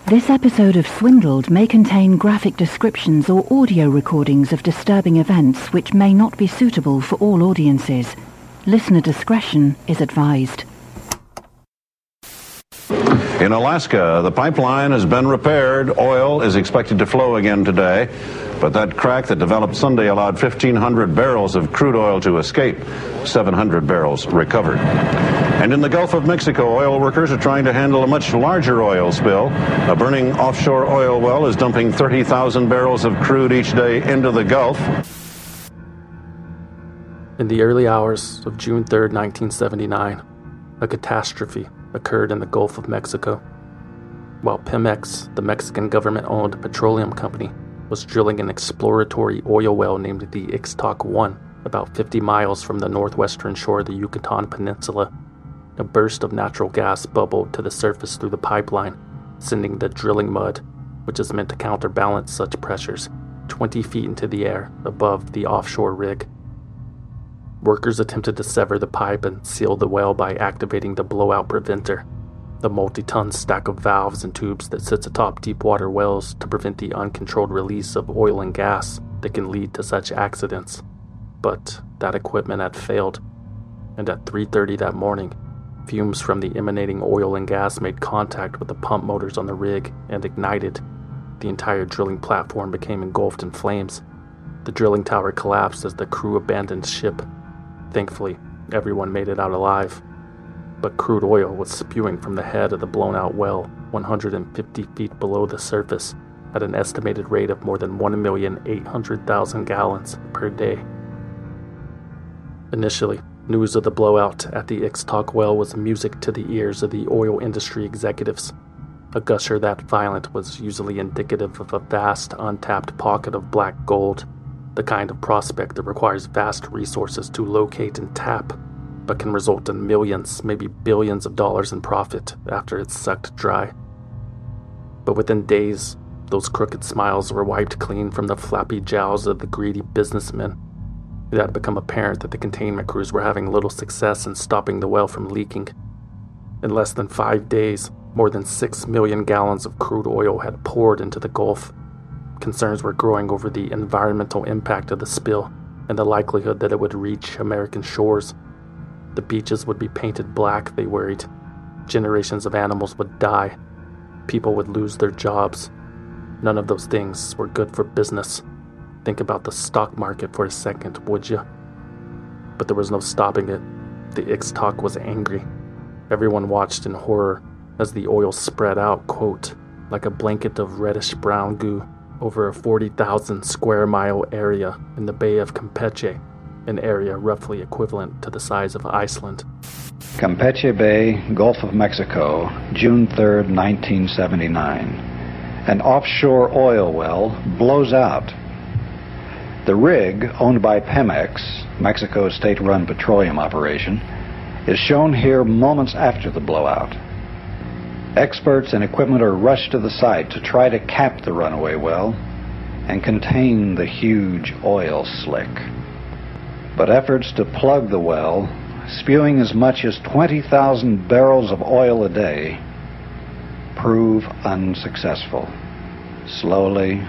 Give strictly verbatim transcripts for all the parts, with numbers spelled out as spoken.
This episode of Swindled may contain graphic descriptions or audio recordings of disturbing events which may not be suitable for all audiences. Listener discretion is advised. In Alaska, the pipeline has been repaired. Oil is expected to flow again today. But that crack that developed Sunday allowed fifteen hundred barrels of crude oil to escape. seven hundred barrels recovered. And in the Gulf of Mexico, oil workers are trying to handle a much larger oil spill. A burning offshore oil well is dumping thirty thousand barrels of crude each day into the Gulf. In the early hours of June third, nineteen seventy-nine, a catastrophe occurred in the Gulf of Mexico. While Pemex, the Mexican government-owned petroleum company, was drilling an exploratory oil well named the Ixtoc one about fifty miles from the northwestern shore of the Yucatan Peninsula, a burst of natural gas bubbled to the surface through the pipeline, sending the drilling mud, which is meant to counterbalance such pressures, twenty feet into the air above the offshore rig. Workers attempted to sever the pipe and seal the well by activating the blowout preventer, the multi-ton stack of valves and tubes that sits atop deep-water wells to prevent the uncontrolled release of oil and gas that can lead to such accidents. But that equipment had failed, and at three thirty that morning, fumes from the emanating oil and gas made contact with the pump motors on the rig and ignited. The entire drilling platform became engulfed in flames. The drilling tower collapsed as the crew abandoned ship. Thankfully, everyone made it out alive. But crude oil was spewing from the head of the blown-out well one hundred fifty feet below the surface at an estimated rate of more than one million eight hundred thousand gallons per day. Initially, news of the blowout at the Ixtoc well was music to the ears of the oil industry executives. A gusher that violent was usually indicative of a vast, untapped pocket of black gold, the kind of prospect that requires vast resources to locate and tap, but can result in millions, maybe billions of dollars in profit after it's sucked dry. But within days, those crooked smiles were wiped clean from the flappy jowls of the greedy businessmen. It had become apparent that the containment crews were having little success in stopping the well from leaking. In less than five days, more than six million gallons of crude oil had poured into the Gulf. Concerns were growing over the environmental impact of the spill and the likelihood that it would reach American shores. The beaches would be painted black, they worried. Generations of animals would die. People would lose their jobs. None of those things were good for business. Think about the stock market for a second, would you? But there was no stopping it. The Ixtoc was angry. Everyone watched in horror as the oil spread out, quote, like a blanket of reddish-brown goo over a forty thousand square mile area in the Bay of Campeche, an area roughly equivalent to the size of Iceland. Campeche Bay, Gulf of Mexico, June third, nineteen seventy-nine. An offshore oil well blows out. The rig, owned by Pemex, Mexico's state-run petroleum operation, is shown here moments after the blowout. Experts and equipment are rushed to the site to try to cap the runaway well and contain the huge oil slick. But efforts to plug the well, spewing as much as twenty thousand barrels of oil a day, prove unsuccessful. Slowly,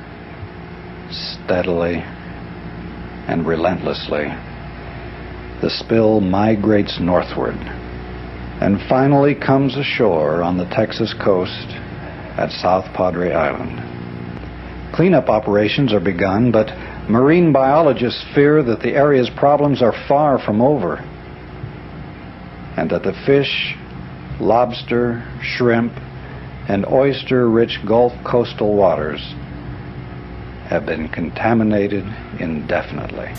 steadily, and relentlessly, the spill migrates northward and finally comes ashore on the Texas coast at South Padre Island. Cleanup operations are begun, but marine biologists fear that the area's problems are far from over, and that the fish, lobster, shrimp, and oyster-rich Gulf coastal waters have been contaminated indefinitely.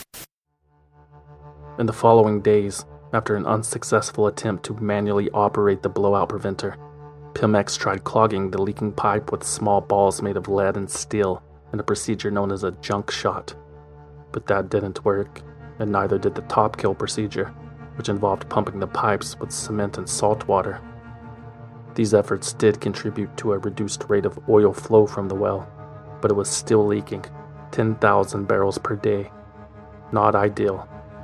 In the following days, after an unsuccessful attempt to manually operate the blowout preventer, Pemex tried clogging the leaking pipe with small balls made of lead and steel in a procedure known as a junk shot. But that didn't work, and neither did the top kill procedure, which involved pumping the pipes with cement and salt water. These efforts did contribute to a reduced rate of oil flow from the well, but it was still leaking, ten thousand barrels per day. Not ideal.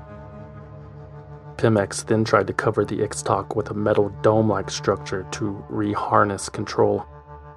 Pemex then tried to cover the Ixtoc with a metal dome-like structure to re-harness control,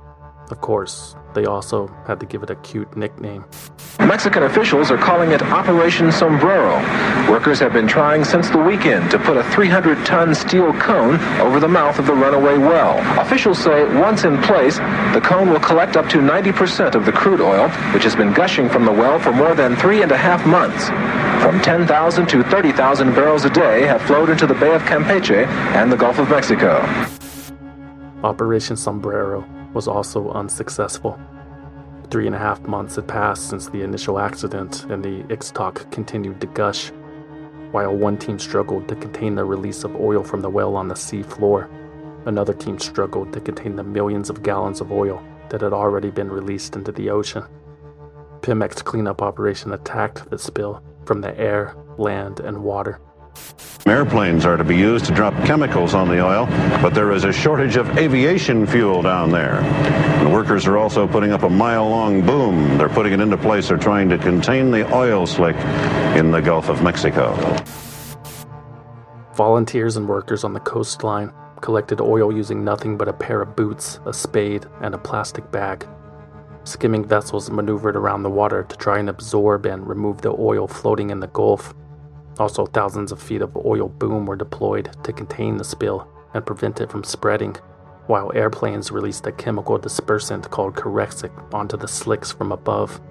Of course, they also had to give it a cute nickname. Mexican officials are calling it Operation Sombrero. Workers have been trying since the weekend to put a three hundred ton steel cone over the mouth of the runaway well. Officials say once in place, the cone will collect up to ninety percent of the crude oil, which has been gushing from the well for more than three and a half months. From ten thousand to thirty thousand barrels a day have flowed into the Bay of Campeche and the Gulf of Mexico. Operation Sombrero was also unsuccessful. Three and a half months had passed since the initial accident, and the Ixtoc continued to gush. While one team struggled to contain the release of oil from the well on the sea floor, another team struggled to contain the millions of gallons of oil that had already been released into the ocean. Pemex cleanup operation attacked the spill from the air, land, and water. Airplanes are to be used to drop chemicals on the oil, but there is a shortage of aviation fuel down there. The workers are also putting up a mile-long boom. They're putting it into place. They're trying to contain the oil slick in the Gulf of Mexico. Volunteers and workers on the coastline collected oil using nothing but a pair of boots, a spade, and a plastic bag. Skimming vessels maneuvered around the water to try and absorb and remove the oil floating in the Gulf. Also, thousands of feet of oil boom were deployed to contain the spill and prevent it from spreading, while airplanes released a chemical dispersant called Corexit onto the slicks from above.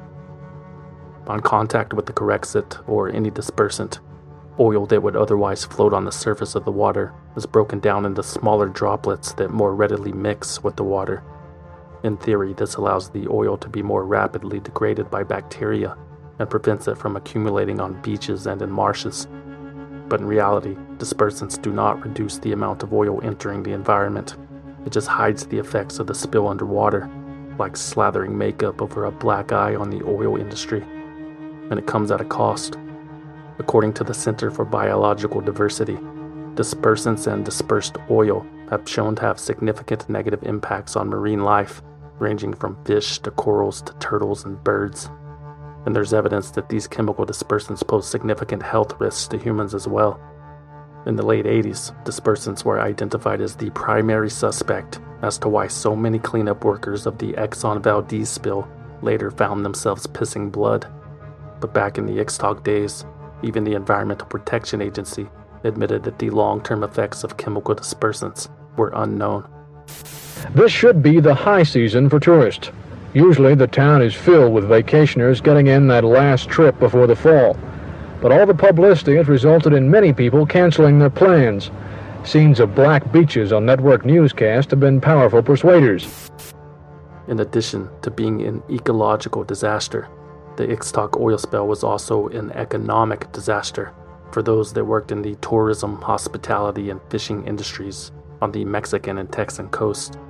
On contact with the Corexit, or any dispersant, oil that would otherwise float on the surface of the water is broken down into smaller droplets that more readily mix with the water. In theory, this allows the oil to be more rapidly degraded by bacteria and prevents it from accumulating on beaches and in marshes. But in reality, dispersants do not reduce the amount of oil entering the environment. It just hides the effects of the spill underwater, like slathering makeup over a black eye on the oil industry. And it comes at a cost. According to the Center for Biological Diversity, dispersants and dispersed oil have shown to have significant negative impacts on marine life, ranging from fish to corals to turtles and birds. And there's evidence that these chemical dispersants pose significant health risks to humans as well. In the late eighties, dispersants were identified as the primary suspect as to why so many cleanup workers of the Exxon Valdez spill later found themselves pissing blood. But back in the Ixtoc days, even the Environmental Protection Agency admitted that the long-term effects of chemical dispersants were unknown. This should be the high season for tourists. Usually the town is filled with vacationers getting in that last trip before the fall. But all the publicity has resulted in many people canceling their plans. Scenes of black beaches on network newscasts have been powerful persuaders. In addition to being an ecological disaster, the Ixtoc oil spill was also an economic disaster for those that worked in the tourism, hospitality, and fishing industries on the Mexican and Texan coast.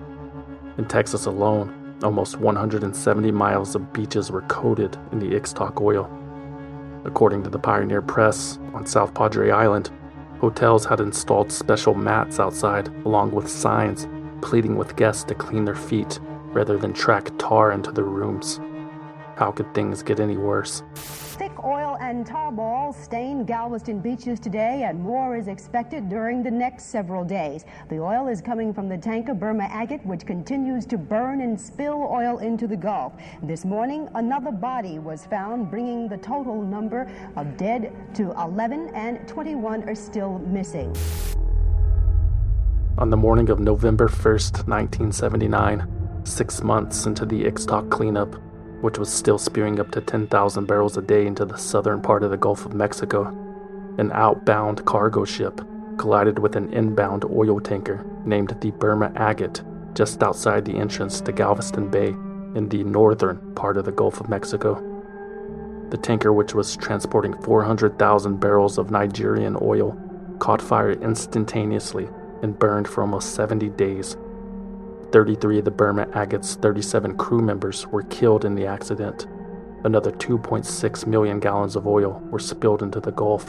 In Texas alone, almost one hundred seventy miles of beaches were coated in the Ixtoc oil. According to the Pioneer Press, on South Padre Island, hotels had installed special mats outside along with signs pleading with guests to clean their feet rather than track tar into their rooms. How could things get any worse? Thick oil and tar balls stained Galveston beaches today, and more is expected during the next several days. The oil is coming from the tanker Burma Agate, which continues to burn and spill oil into the Gulf. This morning, another body was found, bringing the total number of dead to eleven, and twenty-one are still missing. On the morning of November first, nineteen seventy-nine, six months into the Ixtoc cleanup, which was still spewing up to ten thousand barrels a day into the southern part of the Gulf of Mexico, an outbound cargo ship collided with an inbound oil tanker named the Burma Agate just outside the entrance to Galveston Bay in the northern part of the Gulf of Mexico. The tanker, which was transporting four hundred thousand barrels of Nigerian oil, caught fire instantaneously and burned for almost seventy days. thirty-three of the Burma Agate's thirty-seven crew members were killed in the accident. Another two point six million gallons of oil were spilled into the Gulf.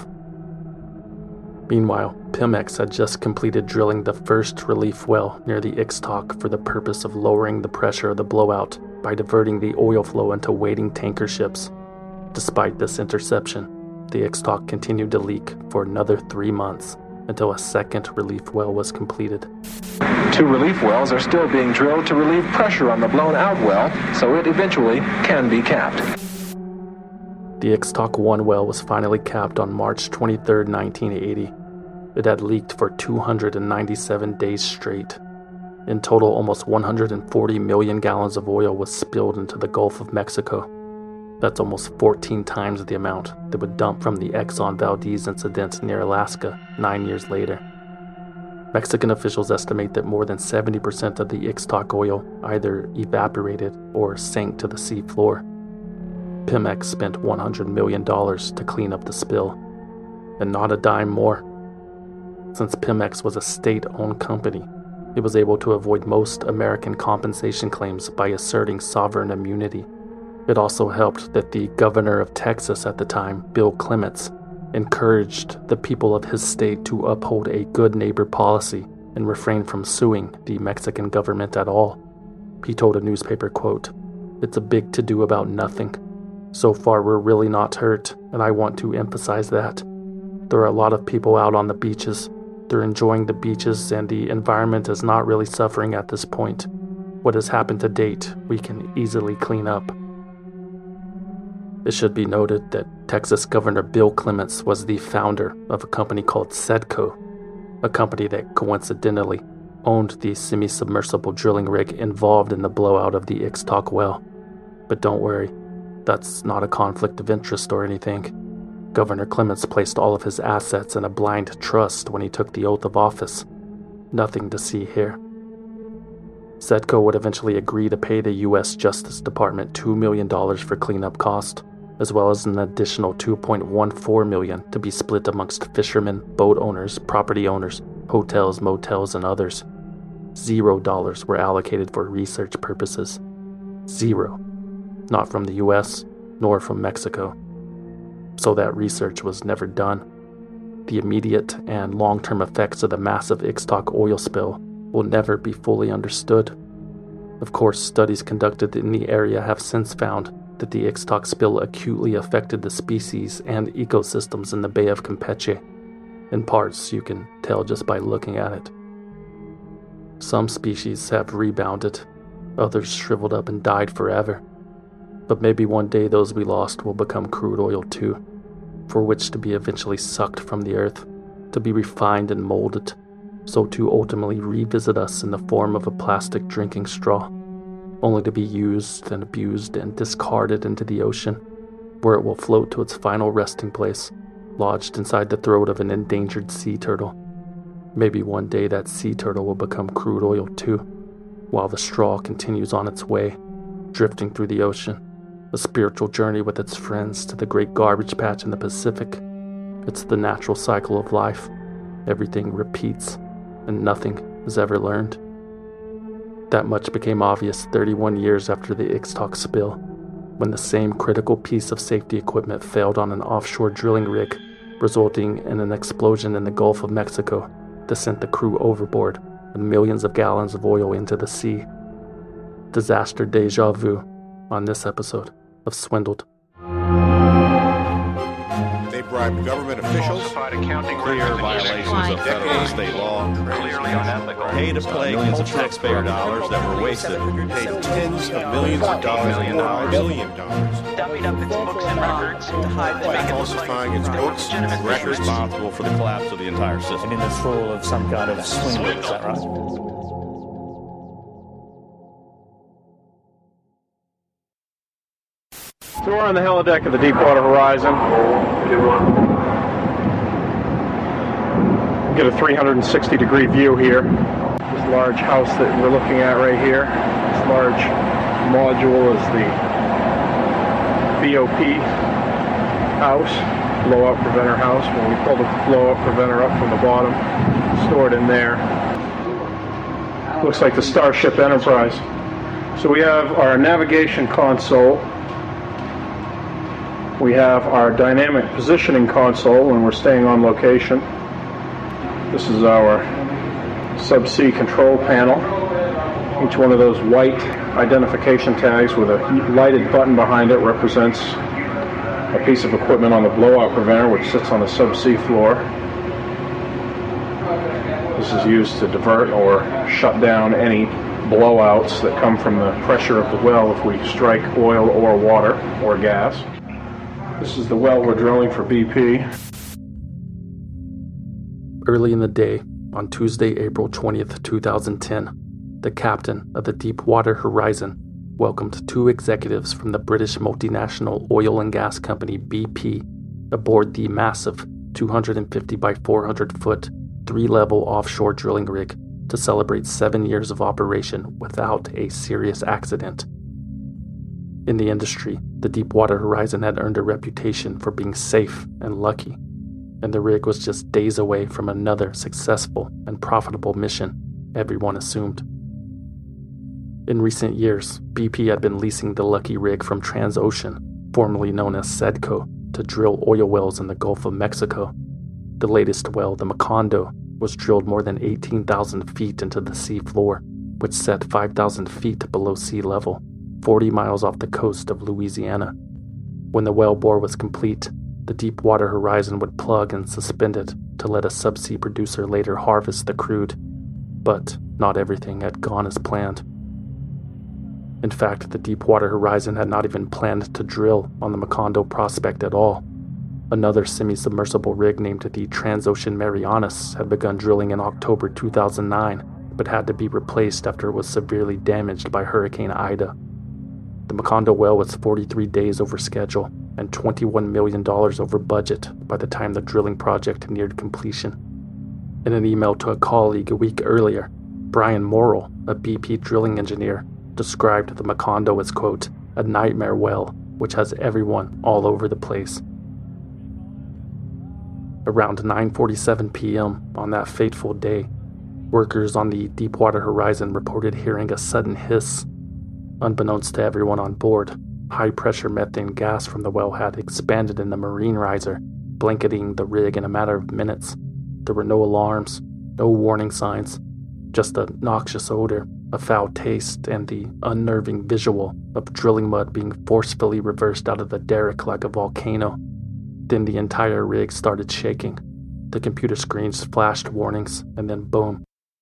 Meanwhile, Pemex had just completed drilling the first relief well near the Ixtoc for the purpose of lowering the pressure of the blowout by diverting the oil flow into waiting tanker ships. Despite this interception, the Ixtoc continued to leak for another three months. until a second relief well was completed. Two relief wells are still being drilled to relieve pressure on the blown-out well, so it eventually can be capped. The Ixtoc one well was finally capped on March twenty-third, nineteen eighty. It had leaked for two hundred ninety-seven days straight. In total, almost one hundred forty million gallons of oil was spilled into the Gulf of Mexico. That's almost fourteen times the amount that would dump from the Exxon Valdez incident near Alaska nine years later. Mexican officials estimate that more than seventy percent of the Ixtoc oil either evaporated or sank to the sea floor. Pemex spent one hundred million dollars to clean up the spill, and not a dime more. Since Pemex was a state-owned company, it was able to avoid most American compensation claims by asserting sovereign immunity. It also helped that the governor of Texas at the time, Bill Clements, encouraged the people of his state to uphold a good neighbor policy and refrain from suing the Mexican government at all. He told a newspaper, quote, "It's a big to-do about nothing. So far we're really not hurt, and I want to emphasize that. There are a lot of people out on the beaches. They're enjoying the beaches, and the environment is not really suffering at this point. What has happened to date, we can easily clean up." It should be noted that Texas Governor Bill Clements was the founder of a company called Sedco, a company that coincidentally owned the semi-submersible drilling rig involved in the blowout of the Ixtoc well. But don't worry, that's not a conflict of interest or anything. Governor Clements placed all of his assets in a blind trust when he took the oath of office. Nothing to see here. Sedco would eventually agree to pay the U S Justice Department two million dollars for cleanup cost, as well as an additional two point one four million dollars to be split amongst fishermen, boat owners, property owners, hotels, motels, and others. Zero dollars were allocated for research purposes. Zero. Not from the U S, nor from Mexico. So that research was never done. The immediate and long-term effects of the massive Ixtoc oil spill will never be fully understood. Of course, studies conducted in the area have since found that the Ixtoc spill acutely affected the species and ecosystems in the Bay of Campeche. In parts, you can tell just by looking at it. Some species have rebounded, others shriveled up and died forever. But maybe one day those we lost will become crude oil too, for which to be eventually sucked from the earth, to be refined and molded, so to ultimately revisit us in the form of a plastic drinking straw, only to be used and abused and discarded into the ocean, where it will float to its final resting place, lodged inside the throat of an endangered sea turtle. Maybe one day that sea turtle will become crude oil too, while the straw continues on its way, drifting through the ocean, a spiritual journey with its friends to the great garbage patch in the Pacific. It's the natural cycle of life. Everything repeats, and nothing is ever learned. That much became obvious thirty-one years after the Ixtoc spill, when the same critical piece of safety equipment failed on an offshore drilling rig, resulting in an explosion in the Gulf of Mexico that sent the crew overboard and millions of gallons of oil into the sea. Disaster deja vu on this episode of Swindled. They bribed government officials, clear violations of federal and state law, pay to play millions of taxpayer dollars that were wasted, paid tens of millions of dollars, million dollars, million dollars, dummied up its books and records to hide the by falsifying its books and records, responsible for the collapse of the entire system. And in this role of some kind of swindle, is that right? So we're on the helideck of the Deepwater Horizon. Get a three hundred sixty degree view here. This large house that we're looking at right here, this large module is the B O P house, blowout preventer house. When we pull the blowout preventer up from the bottom, stored in there. Looks like the Starship Enterprise. So we have our navigation console. We have our dynamic positioning console when we're staying on location. This is our subsea control panel. Each one of those white identification tags with a lighted button behind it represents a piece of equipment on the blowout preventer which sits on the subsea floor. This is used to divert or shut down any blowouts that come from the pressure of the well if we strike oil or water or gas. This is the well we're drilling for B P. Early in the day, on Tuesday, April twentieth, two thousand ten, the captain of the Deepwater Horizon welcomed two executives from the British multinational oil and gas company B P aboard the massive two hundred fifty by four hundred foot, three-level offshore drilling rig to celebrate seven years of operation without a serious accident. In the industry, the Deepwater Horizon had earned a reputation for being safe and lucky, and the rig was just days away from another successful and profitable mission, everyone assumed. In recent years, B P had been leasing the Lucky rig from Transocean, formerly known as Sedco, to drill oil wells in the Gulf of Mexico. The latest well, the Macondo, was drilled more than eighteen thousand feet into the sea floor, which set five thousand feet below sea level, forty miles off the coast of Louisiana. When the well bore was complete, the Deepwater Horizon would plug and suspend it to let a subsea producer later harvest the crude. But not everything had gone as planned. In fact, the Deepwater Horizon had not even planned to drill on the Macondo prospect at all. Another semi-submersible rig named the Transocean Marianas had begun drilling in October two thousand nine, but had to be replaced after it was severely damaged by Hurricane Ida. The Macondo well was forty-three days over schedule and twenty-one million dollars over budget by the time the drilling project neared completion. In an email to a colleague a week earlier, Brian Morrill, a B P drilling engineer, described the Macondo as, quote, a nightmare well, which has everyone all over the place. Around nine forty-seven p.m. on that fateful day, workers on the Deepwater Horizon reported hearing a sudden hiss. Unbeknownst to everyone on board, high-pressure methane gas from the well had expanded in the marine riser, blanketing the rig in a matter of minutes. There were no alarms, no warning signs, just a noxious odor, a foul taste, and the unnerving visual of drilling mud being forcefully reversed out of the derrick like a volcano. Then the entire rig started shaking. The computer screens flashed warnings, and then boom.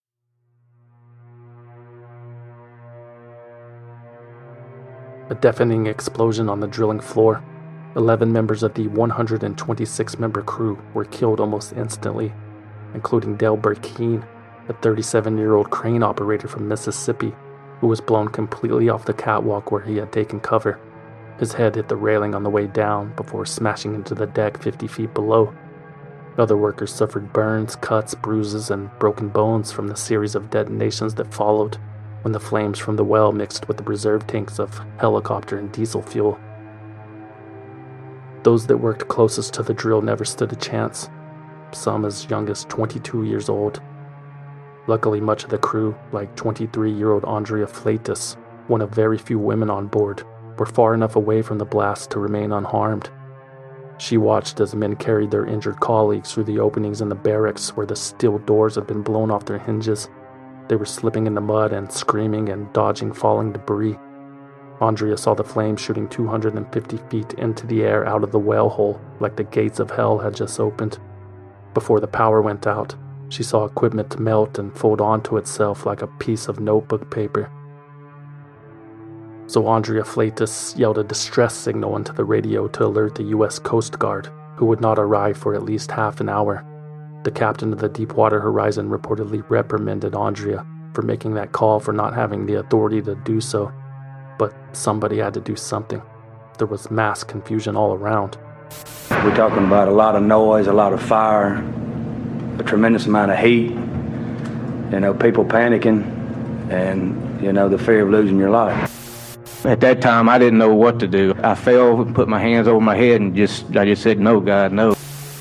A deafening explosion on the drilling floor. Eleven members of the one hundred twenty-six member crew were killed almost instantly, including Dale Burkeen, a thirty-seven-year-old crane operator from Mississippi, who was blown completely off the catwalk where he had taken cover. His head hit the railing on the way down before smashing into the deck fifty feet below. Other workers suffered burns, cuts, bruises, and broken bones from the series of detonations that followed when the flames from the well mixed with the reserve tanks of helicopter and diesel fuel. Those that worked closest to the drill never stood a chance, some as young as twenty-two years old. Luckily, much of the crew, like twenty-three-year-old Andrea Fleitas, one of very few women on board, were far enough away from the blast to remain unharmed. She watched as men carried their injured colleagues through the openings in the barracks where the steel doors had been blown off their hinges. They were slipping in the mud and screaming and dodging falling debris. Andrea saw the flames shooting two hundred fifty feet into the air out of the well hole like the gates of hell had just opened. Before the power went out, she saw equipment melt and fold onto itself like a piece of notebook paper. So Andrea Fleitas yelled a distress signal into the radio to alert the U S Coast Guard, who would not arrive for at least half an hour. The captain of the Deepwater Horizon reportedly reprimanded Andrea for making that call for not having the authority to do so. But somebody had to do something. There was mass confusion all around. We're talking about a lot of noise, a lot of fire, a tremendous amount of heat, you know, people panicking, and, you know, the fear of losing your life. At that time, I didn't know what to do. I fell and put my hands over my head and just, I just said, no, God, no.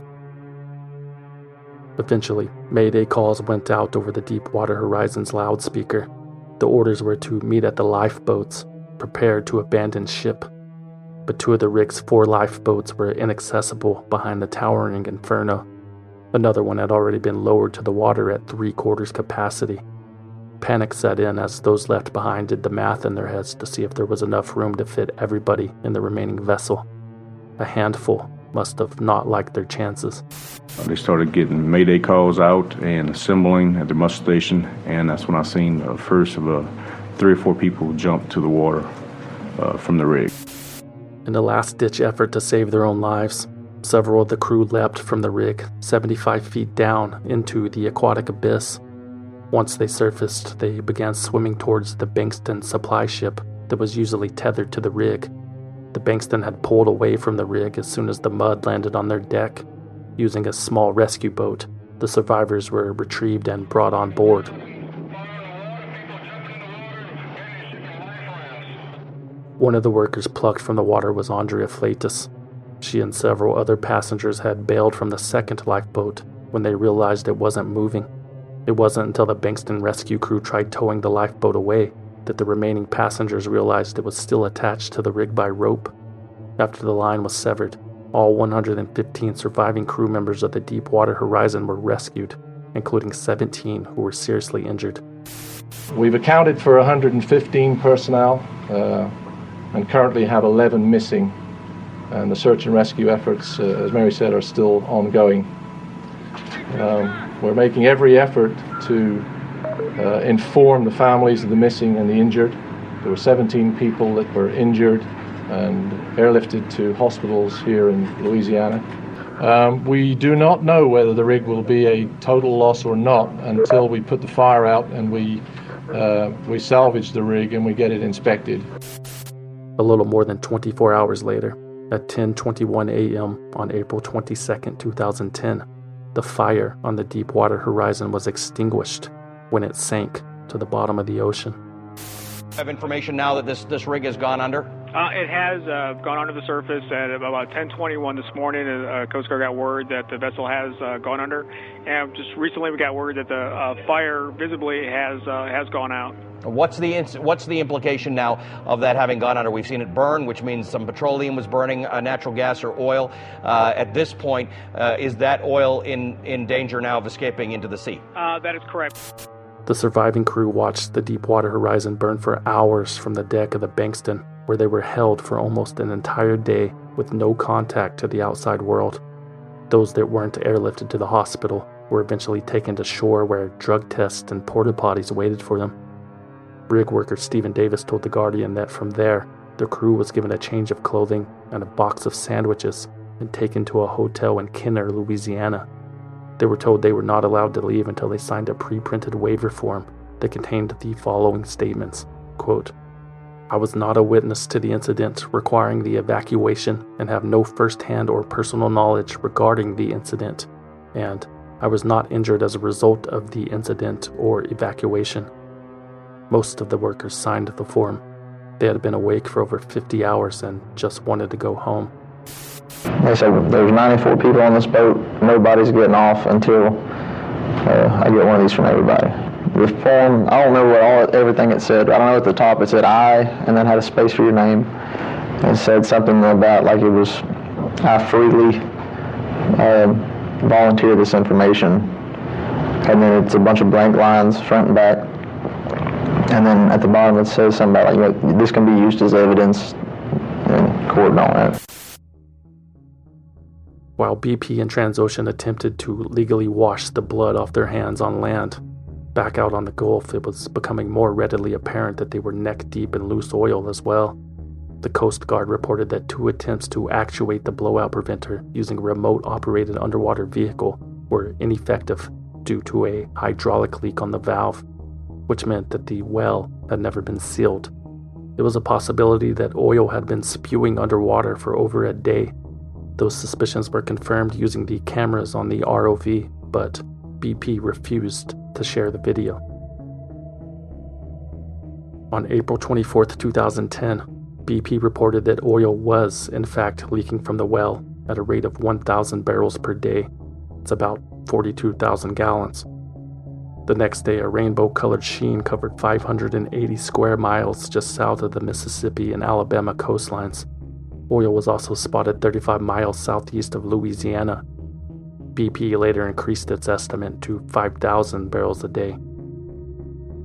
Eventually, Mayday calls went out over the Deepwater Horizon's loudspeaker. The orders were to meet at the lifeboats, prepared to abandon ship. But two of the rig's four lifeboats were inaccessible behind the towering inferno. Another one had already been lowered to the water at three-quarters capacity. Panic set in as those left behind did the math in their heads to see if there was enough room to fit everybody in the remaining vessel. A handful must have not liked their chances. They started getting Mayday calls out and assembling at the muster station, and that's when I seen the first of uh, three or four people jump to the water uh, from the rig. In a last-ditch effort to save their own lives, several of the crew leapt from the rig seventy-five feet down into the aquatic abyss. Once they surfaced, they began swimming towards the Bankston supply ship that was usually tethered to the rig. The Bankston had pulled away from the rig as soon as the mud landed on their deck. Using a small rescue boat, the survivors were retrieved and brought on board. One of the workers plucked from the water was Andrea Fleitas. She and several other passengers had bailed from the second lifeboat when they realized it wasn't moving. It wasn't until the Bankston rescue crew tried towing the lifeboat away that the remaining passengers realized it was still attached to the rig by rope. After the line was severed, all one hundred fifteen surviving crew members of the Deepwater Horizon were rescued, including seventeen who were seriously injured. We've accounted for one hundred fifteen personnel uh, and currently have eleven missing. And the search and rescue efforts, uh, as Mary said, are still ongoing. Um, we're making every effort to uh, inform the families of the missing and the injured. There were seventeen people that were injured and airlifted to hospitals here in Louisiana. Um, we do not know whether the rig will be a total loss or not until we put the fire out and we uh, we salvage the rig and we get it inspected. A little more than twenty-four hours later, at ten twenty-one a.m. on April twenty-second, two thousand ten, the fire on the Deepwater Horizon was extinguished when it sank to the bottom of the ocean. Have information now that this, this rig has gone under? Uh, it has uh, gone under the surface at about ten twenty-one this morning. Uh, Coast Guard got word that the vessel has uh, gone under, and just recently we got word that the uh, fire visibly has uh, has gone out. What's the what's the implication now of that having gone under? We've seen it burn, which means some petroleum was burning, uh, natural gas or oil. Uh, at this point, uh, is that oil in, in danger now of escaping into the sea? Uh, that is correct. The surviving crew watched the Deepwater Horizon burn for hours from the deck of the Bankston, where they were held for almost an entire day with no contact to the outside world. Those that weren't airlifted to the hospital were eventually taken to shore where drug tests and porta potties waited for them. Rig worker Stephen Davis told The Guardian that from there, the crew was given a change of clothing and a box of sandwiches and taken to a hotel in Kenner, Louisiana. They were told they were not allowed to leave until they signed a pre-printed waiver form that contained the following statements, quote, "I was not a witness to the incident requiring the evacuation and have no first-hand or personal knowledge regarding the incident, and I was not injured as a result of the incident or evacuation." Most of the workers signed the form. They had been awake for over fifty hours and just wanted to go home. They said there's ninety-four people on this boat. Nobody's getting off until uh, I get one of these from everybody. The form, I don't know what all everything it said. I don't know at the top it said I, and then had a space for your name. It said something about like it was, I freely uh, volunteer this information. And then it's a bunch of blank lines, front and back. And then at the bottom it says something about like, like this can be used as evidence in court and all that. While B P and Transocean attempted to legally wash the blood off their hands on land, back out on the Gulf it was becoming more readily apparent that they were neck-deep in loose oil as well. The Coast Guard reported that two attempts to actuate the blowout preventer using a remote-operated underwater vehicle were ineffective due to a hydraulic leak on the valve, which meant that the well had never been sealed. It was a possibility that oil had been spewing underwater for over a day. Those suspicions were confirmed using the cameras on the R O V, but B P refused to share the video. On April twenty-fourth, two thousand ten, B P reported that oil was, in fact, leaking from the well at a rate of one thousand barrels per day. It's about forty-two thousand gallons. The next day, a rainbow-colored sheen covered five hundred eighty square miles just south of the Mississippi and Alabama coastlines. Oil was also spotted thirty-five miles southeast of Louisiana. B P later increased its estimate to five thousand barrels a day.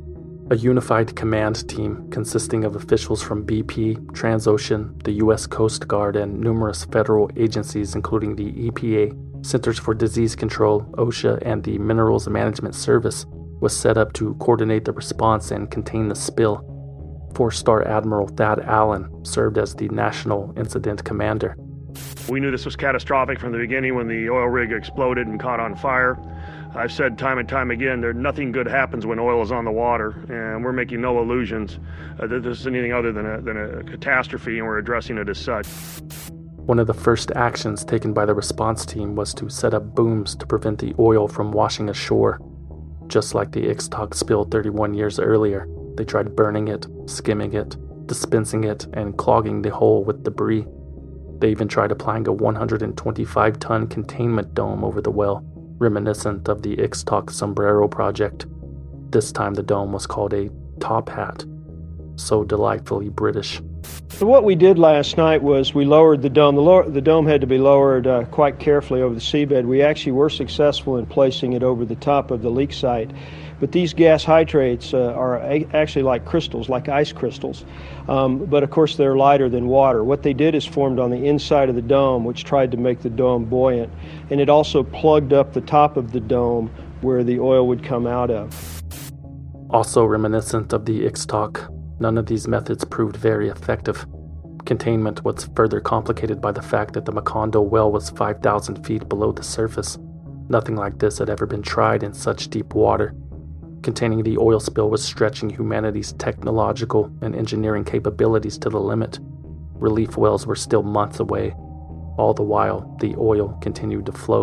A unified command team consisting of officials from B P, Transocean, the U S Coast Guard, and numerous federal agencies including the E P A, Centers for Disease Control, OSHA, and the Minerals Management Service was set up to coordinate the response and contain the spill. Four-star Admiral Thad Allen served as the National Incident Commander. We knew this was catastrophic from the beginning when the oil rig exploded and caught on fire. I've said time and time again, there nothing good happens when oil is on the water, and we're making no illusions uh, that this is anything other than a, than a catastrophe, and we're addressing it as such. One of the first actions taken by the response team was to set up booms to prevent the oil from washing ashore. Just like the Ixtoc spill thirty-one years earlier, they tried burning it, skimming it, dispensing it, and clogging the hole with debris. They even tried applying a one hundred twenty-five ton containment dome over the well, reminiscent of the Ixtoc Sombrero project. This time the dome was called a top hat. So delightfully British. So what we did last night was we lowered the dome. The, lower, the dome had to be lowered uh, quite carefully over the seabed. We actually were successful in placing it over the top of the leak site. But these gas hydrates uh, are a- actually like crystals, like ice crystals. Um, but of course they're lighter than water. What they did is formed on the inside of the dome, which tried to make the dome buoyant. And it also plugged up the top of the dome where the oil would come out of. Also reminiscent of the Ixtoc, none of these methods proved very effective. Containment was further complicated by the fact that the Macondo well was five thousand feet below the surface. Nothing like this had ever been tried in such deep water. Containing the oil spill was stretching humanity's technological and engineering capabilities to the limit. Relief wells were still months away. All the while, the oil continued to flow.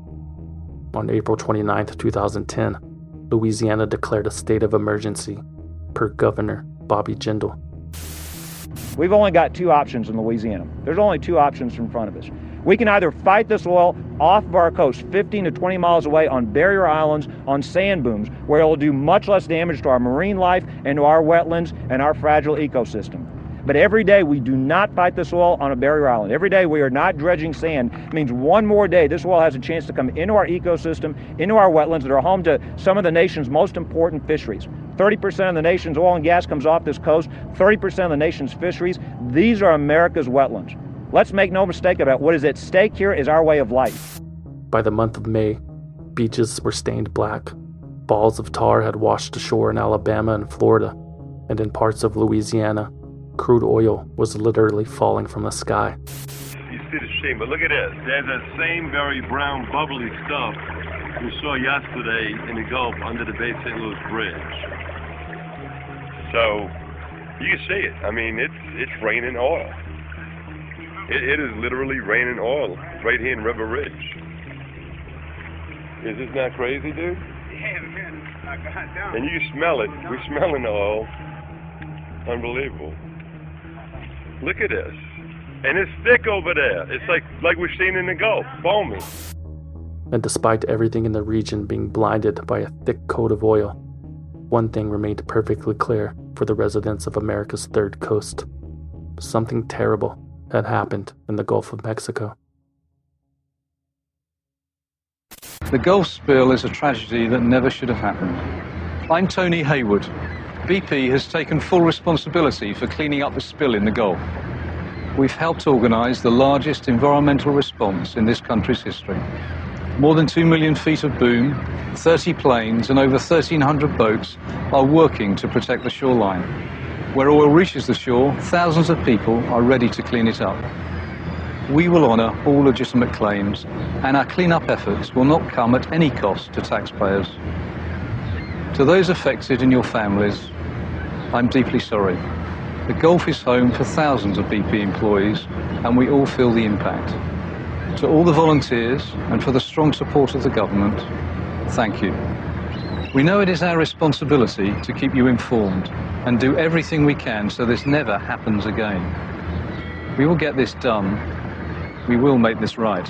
On April twenty-ninth, twenty ten, Louisiana declared a state of emergency, per Governor Bobby Jindal. We've only got two options in Louisiana. There's only two options in front of us. We can either fight this oil off of our coast, fifteen to twenty miles away on barrier islands, on sand booms, where it will do much less damage to our marine life and to our wetlands and our fragile ecosystem. But every day we do not fight this oil on a barrier island. Every day we are not dredging sand. It means one more day this oil has a chance to come into our ecosystem, into our wetlands that are home to some of the nation's most important fisheries. thirty percent of the nation's oil and gas comes off this coast, thirty percent of the nation's fisheries. These are America's wetlands. Let's make no mistake about it. What is at stake here is our way of life. By the month of May, beaches were stained black. Balls of tar had washed ashore in Alabama and Florida, and in parts of Louisiana, crude oil was literally falling from the sky. You see the shame, but look at this. There's that same very brown, bubbly stuff we saw yesterday in the Gulf under the Bay Saint Louis Bridge. So, you can see it. I mean, it's it's raining oil. It, it is literally raining oil right here in River Ridge. Is this not crazy, dude? Yeah, man. I got down. And you smell it. We're smelling the oil. Unbelievable. Look at this. And it's thick over there. It's like, like we've seen in the Gulf, foaming. And despite everything in the region being blinded by a thick coat of oil, one thing remained perfectly clear for the residents of America's third coast. Something terrible had happened in the Gulf of Mexico. The Gulf spill is a tragedy that never should have happened. I'm Tony Hayward. B P has taken full responsibility for cleaning up the spill in the Gulf. We've helped organize the largest environmental response in this country's history. More than two million feet of boom, thirty planes and over thirteen hundred boats are working to protect the shoreline. Where oil reaches the shore, thousands of people are ready to clean it up. We will honor all legitimate claims, and our cleanup efforts will not come at any cost to taxpayers. To those affected and your families, I'm deeply sorry. The Gulf is home for thousands of B P employees, and we all feel the impact. To all the volunteers, and for the strong support of the government, thank you. We know it is our responsibility to keep you informed and do everything we can so this never happens again. We will get this done. We will make this right.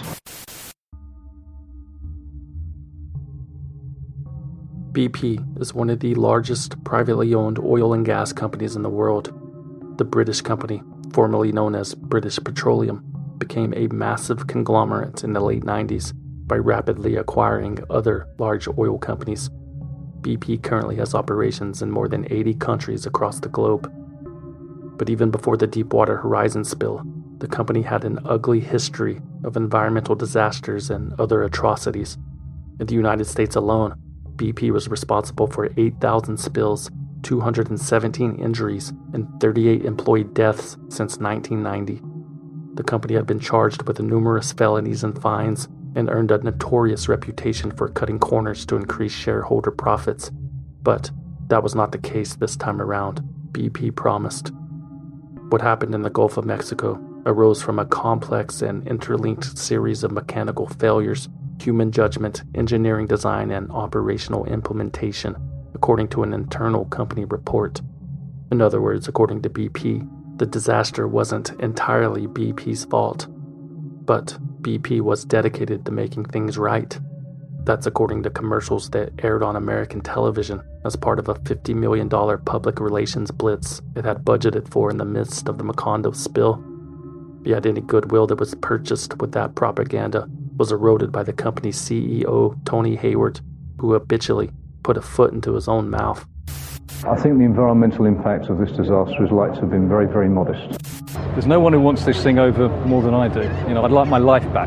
B P is one of the largest privately owned oil and gas companies in the world. The British company, formerly known as British Petroleum, became a massive conglomerate in the late nineties by rapidly acquiring other large oil companies. B P currently has operations in more than eighty countries across the globe. But even before the Deepwater Horizon spill, the company had an ugly history of environmental disasters and other atrocities. In the United States alone, B P was responsible for eight thousand spills, two hundred seventeen injuries, and thirty-eight employee deaths since nineteen ninety. The company had been charged with numerous felonies and fines and earned a notorious reputation for cutting corners to increase shareholder profits. But that was not the case this time around, B P promised. What happened in the Gulf of Mexico arose from a complex and interlinked series of mechanical failures, human judgment, engineering design, and operational implementation, according to an internal company report. In other words, according to B P, the disaster wasn't entirely B P's fault. But B P was dedicated to making things right. That's according to commercials that aired on American television as part of a fifty million dollars public relations blitz it had budgeted for in the midst of the Macondo spill. Yet any goodwill that was purchased with that propaganda was eroded by the company's C E O, Tony Hayward, who habitually put a foot into his own mouth. I think the environmental impact of this disaster is likely to have been very, very modest. There's no one who wants this thing over more than I do. You know, I'd like my life back.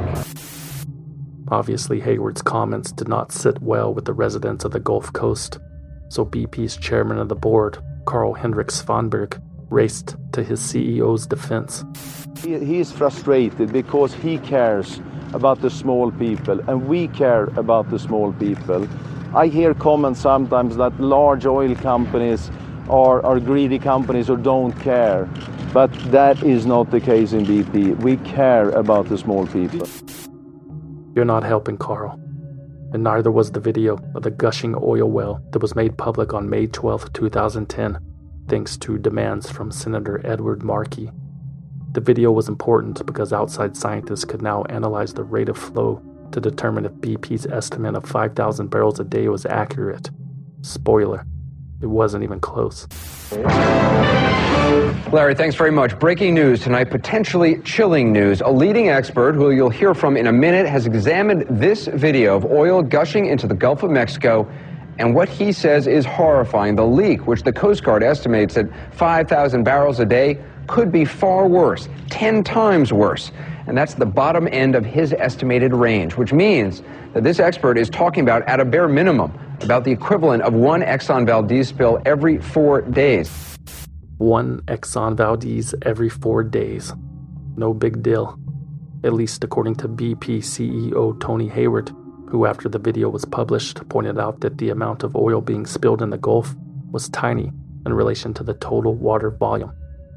Obviously, Hayward's comments did not sit well with the residents of the Gulf Coast, so B P's chairman of the board, Carl-Henrik Svanberg, raced to his C E O's defense. He, he is frustrated because he cares about the small people, and we care about the small people. I hear comments sometimes that large oil companies are, are greedy companies or don't care, but that is not the case in B P. We care about the small people. You're not helping, Carl. And neither was the video of the gushing oil well that was made public on May twelfth, twenty ten, thanks to demands from Senator Edward Markey. The video was important because outside scientists could now analyze the rate of flow to determine if B P's estimate of five thousand barrels a day was accurate. Spoiler, it wasn't even close. Larry, thanks very much. Breaking news tonight, potentially chilling news. A leading expert, who you'll hear from in a minute, has examined this video of oil gushing into the Gulf of Mexico, and what he says is horrifying. The leak, which the Coast Guard estimates at five thousand barrels a day, could be far worse, ten times worse. And that's the bottom end of his estimated range, which means that this expert is talking about, at a bare minimum, about the equivalent of one Exxon Valdez spill every four days. One Exxon Valdez every four days. No big deal. At least according to B P C E O Tony Hayward, who after the video was published pointed out that the amount of oil being spilled in the Gulf was tiny in relation to the total water volume.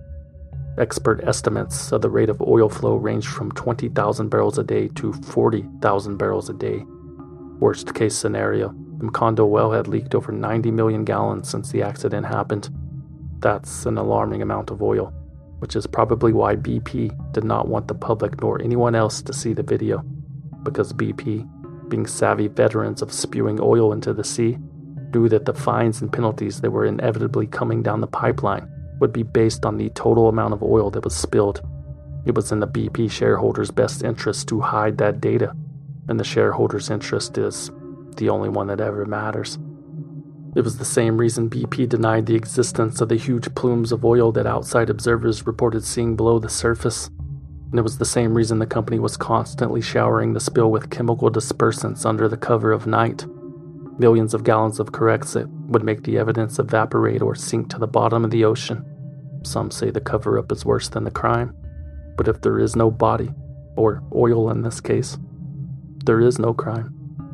Expert estimates of the rate of oil flow ranged from twenty thousand barrels a day to forty thousand barrels a day. Worst case scenario, the Macondo well had leaked over ninety million gallons since the accident happened. That's an alarming amount of oil, which is probably why B P did not want the public nor anyone else to see the video, because B P, being savvy veterans of spewing oil into the sea, knew that the fines and penalties that were inevitably coming down the pipeline would be based on the total amount of oil that was spilled. It was in the B P shareholders' best interest to hide that data, and the shareholders' interest is the only one that ever matters. It was the same reason B P denied the existence of the huge plumes of oil that outside observers reported seeing below the surface, and it was the same reason the company was constantly showering the spill with chemical dispersants under the cover of night. Millions of gallons of Corexit would make the evidence evaporate or sink to the bottom of the ocean. Some say the cover-up is worse than the crime, but if there is no body, or oil in this case, there is no crime.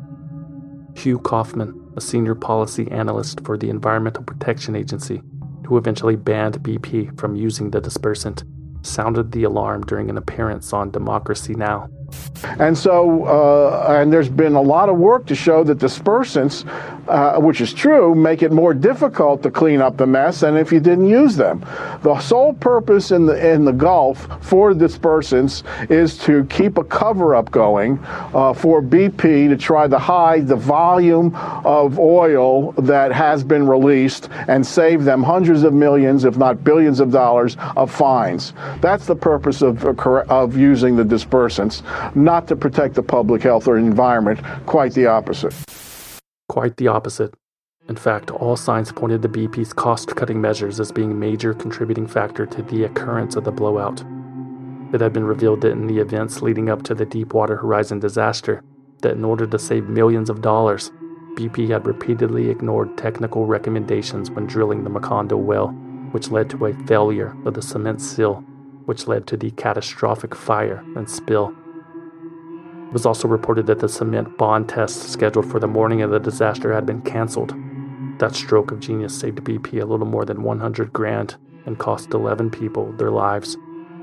Hugh Kaufman, a senior policy analyst for the Environmental Protection Agency, who eventually banned B P from using the dispersant, sounded the alarm during an appearance on Democracy Now! And so, uh, and there's been a lot of work to show that dispersants, uh, which is true, make it more difficult to clean up the mess than if you didn't use them. The sole purpose in the in the Gulf for dispersants is to keep a cover-up going uh, for B P to try to hide the volume of oil that has been released and save them hundreds of millions, if not billions of dollars of fines. That's the purpose of, of using the dispersants. Not to protect the public health or environment, quite the opposite. Quite the opposite. In fact, all signs pointed to B P's cost-cutting measures as being a major contributing factor to the occurrence of the blowout. It had been revealed that in the events leading up to the Deepwater Horizon disaster, that in order to save millions of dollars, B P had repeatedly ignored technical recommendations when drilling the Macondo well, which led to a failure of the cement seal, which led to the catastrophic fire and spill. It was also reported that the cement bond test scheduled for the morning of the disaster had been canceled. That stroke of genius saved B P a little more than one hundred grand and cost eleven people their lives.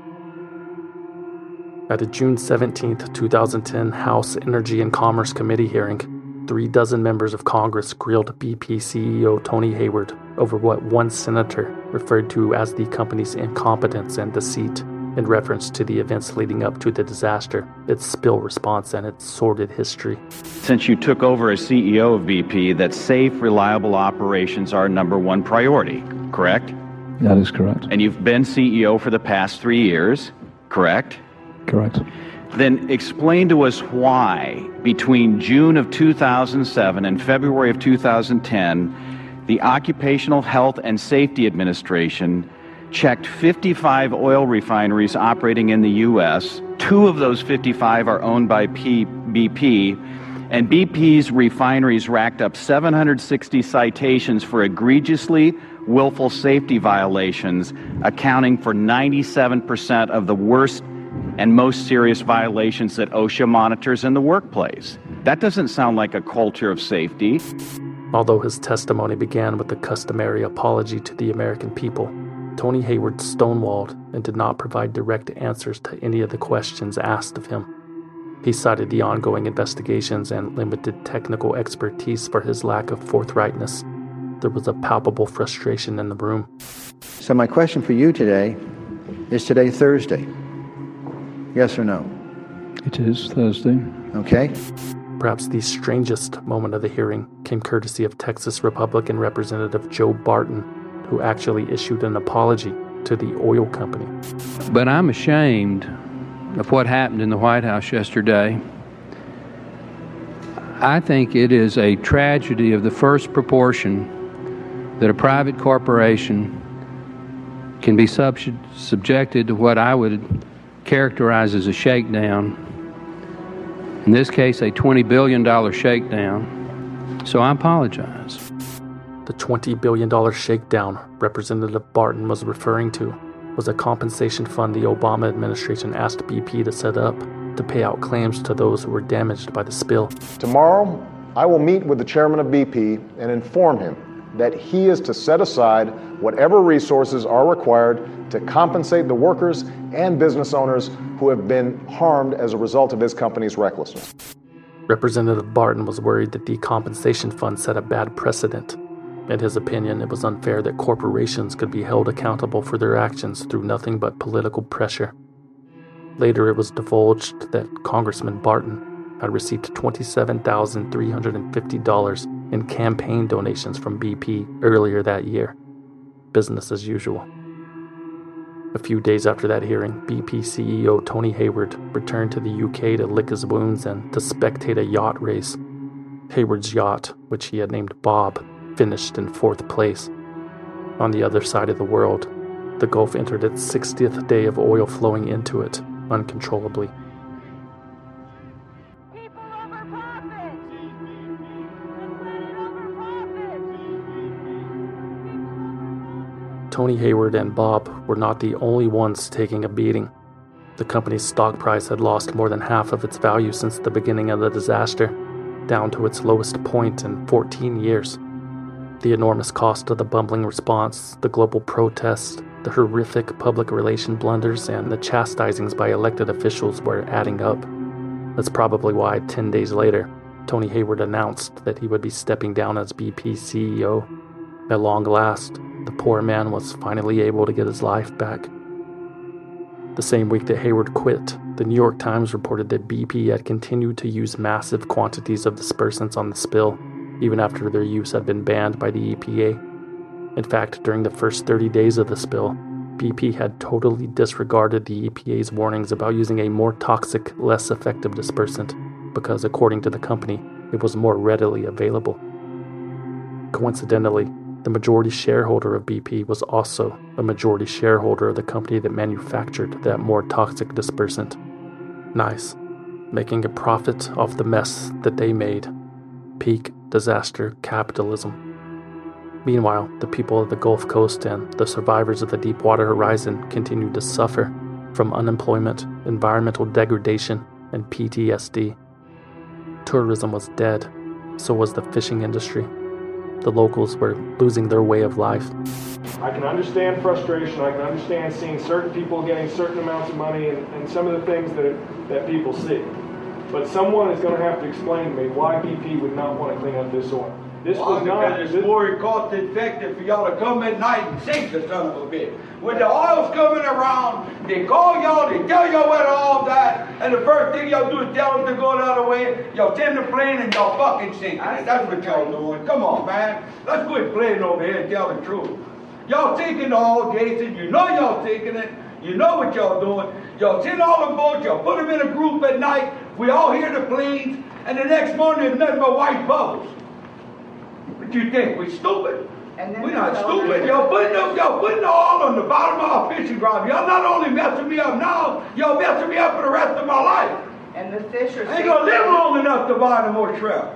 At a June seventeenth, twenty ten House Energy and Commerce Committee hearing, three dozen members of Congress grilled B P C E O Tony Hayward over what one senator referred to as the company's incompetence and deceit in reference to the events leading up to the disaster, its spill response, and its sordid history. Since you took over as C E O of B P, that safe, reliable operations are number one priority, correct? That is correct. And you've been C E O for the past three years, correct? Correct. Then explain to us why, between June of two thousand seven and February of two thousand ten, the Occupational Health and Safety Administration checked fifty-five oil refineries operating in the U S. Two of those fifty-five are owned by P- B P, and B P's refineries racked up seven hundred sixty citations for egregiously willful safety violations, accounting for ninety-seven percent of the worst and most serious violations that OSHA monitors in the workplace. That doesn't sound like a culture of safety. Although his testimony began with the customary apology to the American people, Tony Hayward stonewalled and did not provide direct answers to any of the questions asked of him. He cited the ongoing investigations and limited technical expertise for his lack of forthrightness. There was a palpable frustration in the room. So my question for you today, is today Thursday? Yes or no? It is Thursday. Okay. Perhaps the strangest moment of the hearing came courtesy of Texas Republican Representative Joe Barton, who actually issued an apology to the oil company. But I'm ashamed of what happened in the White House yesterday. I think it is a tragedy of the first proportion that a private corporation can be sub- subjected to what I would characterize as a shakedown. In this case, a twenty billion dollars shakedown. So I apologize. The twenty billion dollars shakedown Representative Barton was referring to was a compensation fund the Obama administration asked B P to set up to pay out claims to those who were damaged by the spill. Tomorrow, I will meet with the chairman of B P and inform him that he is to set aside whatever resources are required to compensate the workers and business owners who have been harmed as a result of his company's recklessness. Representative Barton was worried that the compensation fund set a bad precedent. In his opinion, it was unfair that corporations could be held accountable for their actions through nothing but political pressure. Later, it was divulged that Congressman Barton had received twenty-seven thousand three hundred fifty dollars in campaign donations from B P earlier that year. Business as usual. A few days after that hearing, B P C E O Tony Hayward returned to the U K to lick his wounds and to spectate a yacht race. Hayward's yacht, which he had named Bob, finished in fourth place. On the other side of the world, the Gulf entered its sixtieth day of oil flowing into it uncontrollably. Tony Hayward and Bob were not the only ones taking a beating. The company's stock price had lost more than half of its value since the beginning of the disaster, down to its lowest point in fourteen years. The enormous cost of the bumbling response, the global protests, the horrific public relation blunders, and the chastisings by elected officials were adding up. That's probably why, ten days later, Tony Hayward announced that he would be stepping down as B P C E O. At long last, the poor man was finally able to get his life back. The same week that Hayward quit, the New York Times reported that B P had continued to use massive quantities of dispersants on the spill, even after their use had been banned by the E P A. In fact, during the first thirty days of the spill, B P had totally disregarded the E P A's warnings about using a more toxic, less effective dispersant, because according to the company, it was more readily available. Coincidentally, the majority shareholder of B P was also a majority shareholder of the company that manufactured that more toxic dispersant. Nice. Making a profit off the mess that they made. Peak disaster capitalism. Meanwhile, the people of the Gulf Coast and the survivors of the Deepwater Horizon continued to suffer from unemployment, environmental degradation, and P T S D. Tourism was dead, so was the fishing industry. The locals were losing their way of life. I can understand frustration. I can understand seeing certain people getting certain amounts of money and, and some of the things that, that people see. But someone is going to have to explain to me why B P would not want to clean up this oil. This well, was not. It's this, more cost effective for y'all to come at night and sink the son of a bitch. When the oil's coming around, they call y'all, they tell y'all where the oil's at, and the first thing y'all do is tell them to go the other way. Y'all send the plane and y'all fucking sink it. That's what y'all doing. Come on, man. Let's quit playing over here and tell the truth. Y'all taking the oil, Jason. You know y'all taking it. You know what y'all doing. Y'all send all the boats, y'all put them in a group at night. We all hear the planes, and the next morning there's nothing but white bubbles. What you think? We stupid? We're not stupid. Y'all putting them, y'all putting the oil on the bottom of our fishing ground. Y'all not only messing me up now, y'all messing me up for the rest of my life. And the fish are I ain't gonna live long enough to buy no more shrimp.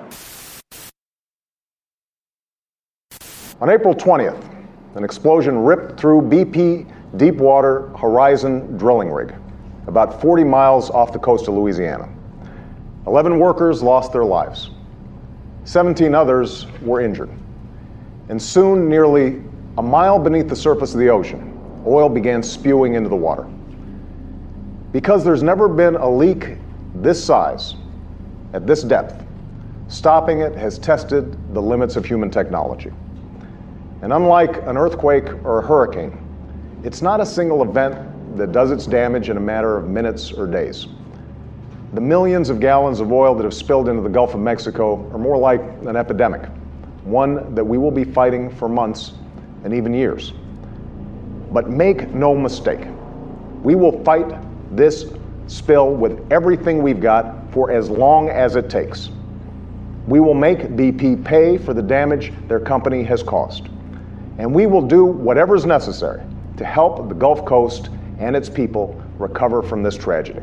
On April twentieth, an explosion ripped through B P Deepwater Horizon drilling rig, about forty miles off the coast of Louisiana. Eleven workers lost their lives. Seventeen others were injured. And soon, nearly a mile beneath the surface of the ocean, oil began spewing into the water. Because there's never been a leak this size, at this depth, stopping it has tested the limits of human technology. And unlike an earthquake or a hurricane, it's not a single event that does its damage in a matter of minutes or days. The millions of gallons of oil that have spilled into the Gulf of Mexico are more like an epidemic, one that we will be fighting for months and even years. But make no mistake, we will fight this spill with everything we've got for as long as it takes. We will make B P pay for the damage their company has caused. And we will do whatever's necessary to help the Gulf Coast and its people recover from this tragedy.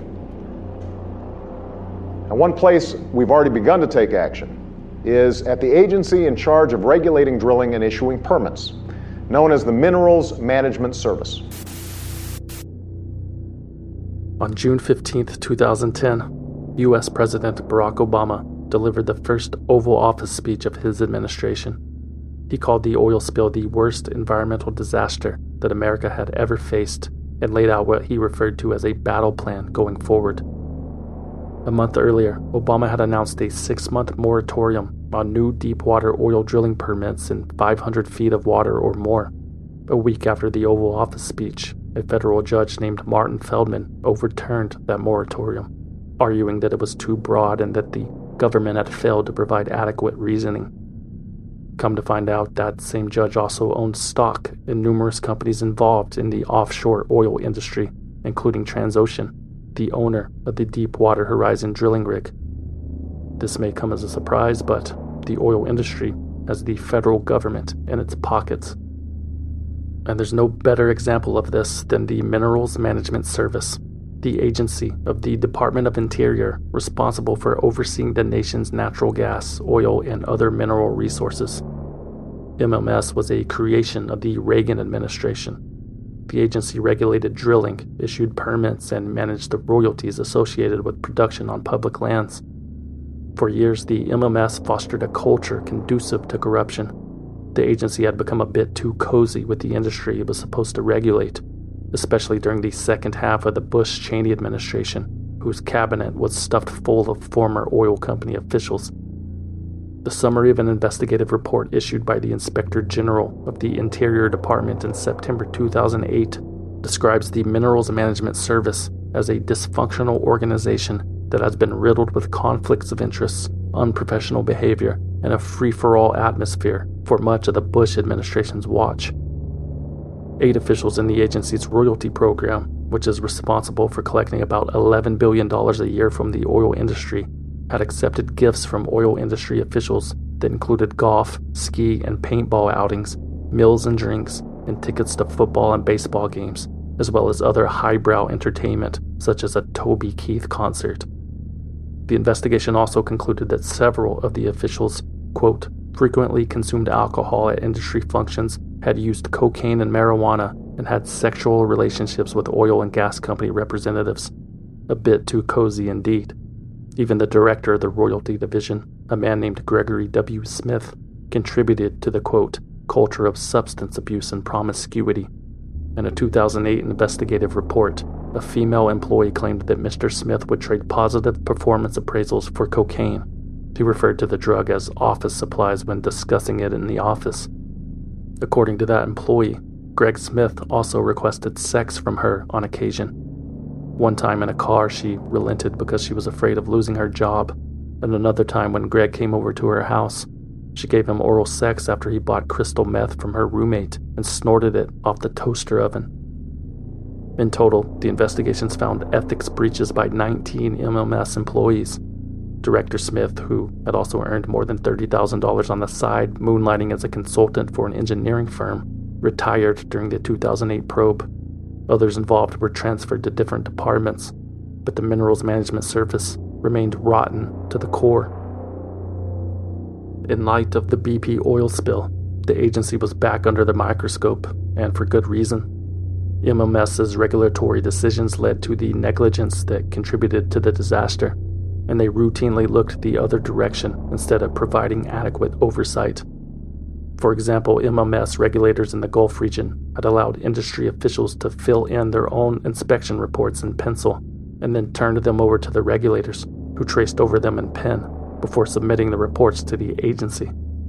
And one place we've already begun to take action is at the agency in charge of regulating drilling and issuing permits, known as the Minerals Management Service. On June fifteenth, two thousand ten, U S President Barack Obama delivered the first Oval Office speech of his administration. He called the oil spill the worst environmental disaster that America had ever faced and laid out what he referred to as a battle plan going forward. A month earlier, Obama had announced a six-month moratorium on new deepwater oil drilling permits in five hundred feet of water or more. A week after the Oval Office speech, a federal judge named Martin Feldman overturned that moratorium, arguing that it was too broad and that the government had failed to provide adequate reasoning. Come to find out, that same judge also owned stock in numerous companies involved in the offshore oil industry, including Transocean, the owner of the Deepwater Horizon drilling rig. This may come as a surprise, but the oil industry has the federal government in its pockets. And there's no better example of this than the Minerals Management Service, the agency of the Department of Interior responsible for overseeing the nation's natural gas, oil, and other mineral resources. M M S was a creation of the Reagan administration. The agency regulated drilling, issued permits, and managed the royalties associated with production on public lands. For years, the M M S fostered a culture conducive to corruption. The agency had become a bit too cozy with the industry it was supposed to regulate, especially during the second half of the Bush-Cheney administration, whose cabinet was stuffed full of former oil company officials. The summary of an investigative report issued by the Inspector General of the Interior Department in September two thousand eight describes the Minerals Management Service as a dysfunctional organization that has been riddled with conflicts of interest, unprofessional behavior, and a free-for-all atmosphere for much of the Bush administration's watch. Eight officials in the agency's royalty program, which is responsible for collecting about eleven billion dollars a year from the oil industry, had accepted gifts from oil industry officials that included golf, ski, and paintball outings, meals and drinks, and tickets to football and baseball games, as well as other highbrow entertainment, such as a Toby Keith concert. The investigation also concluded that several of the officials, quote, frequently consumed alcohol at industry functions, had used cocaine and marijuana, and had sexual relationships with oil and gas company representatives. A bit too cozy indeed. Even the director of the royalty division, a man named Gregory W. Smith, contributed to the, quote, culture of substance abuse and promiscuity. In a two thousand eight investigative report, a female employee claimed that Mister Smith would trade positive performance appraisals for cocaine. He referred to the drug as office supplies when discussing it in the office. According to that employee, Greg Smith also requested sex from her on occasion. One time in a car, she relented because she was afraid of losing her job, and another time when Greg came over to her house, she gave him oral sex after he bought crystal meth from her roommate and snorted it off the toaster oven. In total, the investigations found ethics breaches by nineteen M M S employees. Director Smith, who had also earned more than thirty thousand dollars on the side moonlighting as a consultant for an engineering firm, retired during the two thousand eight probe. Others involved were transferred to different departments, but the Minerals Management Service remained rotten to the core. In light of the B P oil spill, the agency was back under the microscope, and for good reason. M M S's regulatory decisions led to the negligence that contributed to the disaster, and they routinely looked the other direction instead of providing adequate oversight. For example, M M S regulators in the Gulf region had allowed industry officials to fill in their own inspection reports in pencil and then turned them over to the regulators, who traced over them in pen before submitting the reports to the agency.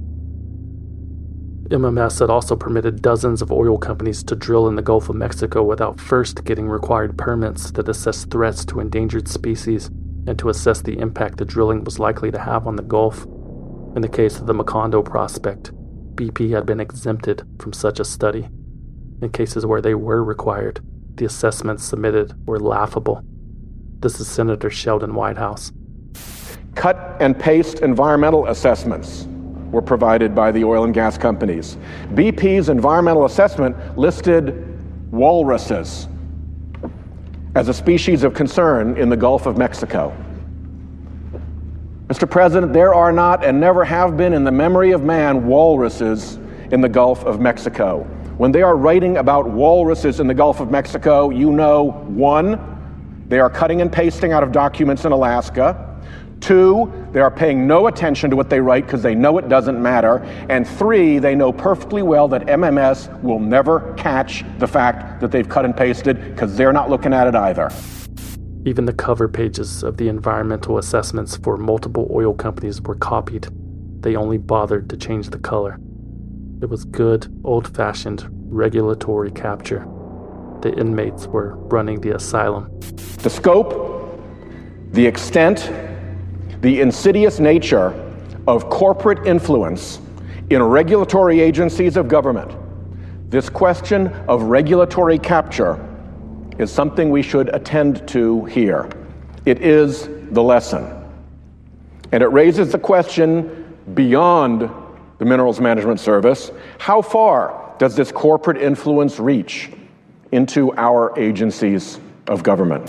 M M S had also permitted dozens of oil companies to drill in the Gulf of Mexico without first getting required permits that assess threats to endangered species and to assess the impact the drilling was likely to have on the Gulf. In the case of the Macondo prospect, B P had been exempted from such a study. In cases where they were required, the assessments submitted were laughable. This is Senator Sheldon Whitehouse. Cut and paste environmental assessments were provided by the oil and gas companies. B P's environmental assessment listed walruses as a species of concern in the Gulf of Mexico. Mister President, there are not and never have been in the memory of man walruses in the Gulf of Mexico. When they are writing about walruses in the Gulf of Mexico, you know, one, they are cutting and pasting out of documents in Alaska. Two, they are paying no attention to what they write because they know it doesn't matter. And three, they know perfectly well that M M S will never catch the fact that they've cut and pasted because they're not looking at it either. Even the cover pages of the environmental assessments for multiple oil companies were copied. They only bothered to change the color. It was good, old-fashioned regulatory capture. The inmates were running the asylum. The scope, the extent, the insidious nature of corporate influence in regulatory agencies of government. This question of regulatory capture is something we should attend to here. It is the lesson. And it raises the question beyond the Minerals Management Service, how far does this corporate influence reach into our agencies of government?